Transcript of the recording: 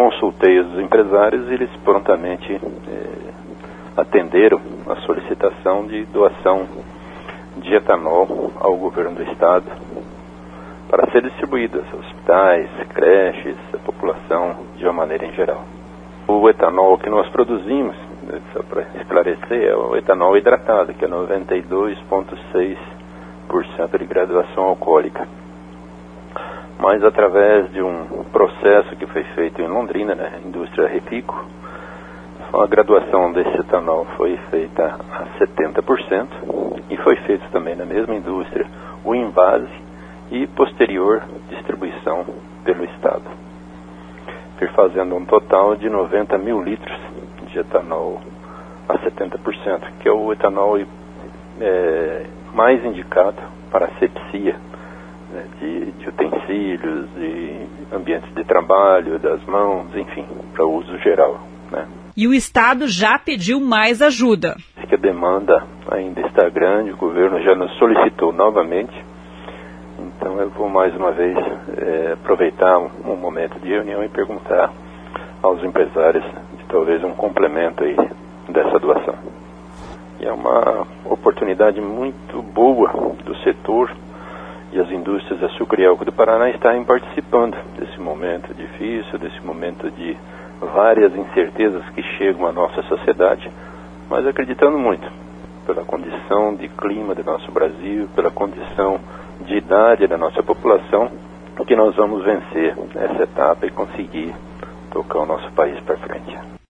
consultei os empresários e eles prontamente atenderam a solicitação de doação de etanol ao governo do estado para ser distribuído aos hospitais, creches, a população de uma maneira em geral. O etanol que nós produzimos, só para esclarecer, é o etanol hidratado, que é 92,6% de graduação alcoólica. Mas através de um processo que foi feito em Londrina, na indústria Refico, a graduação desse etanol foi feita a 70% e foi feito também na mesma indústria o envase e posterior distribuição pelo estado, fazendo um total de 90 mil litros de etanol a 70%, que é o etanol mais indicado para asepsia, né, de utensílios, de ambientes de trabalho, das mãos, enfim, para uso geral, né. E o estado já pediu mais ajuda. Que a demanda ainda está grande, o governo já nos solicitou novamente. Então eu vou mais uma vez aproveitar um momento de reunião e perguntar aos empresários de talvez um complemento aí dessa doação. E é uma oportunidade muito boa do setor e as indústrias açúcar e álcool do Paraná estarem participando desse momento difícil, desse momento de várias incertezas que chegam à nossa sociedade, mas acreditando muito pela condição de clima do nosso Brasil, pela condição de idade da nossa população, que nós vamos vencer essa etapa e conseguir tocar o nosso país para frente.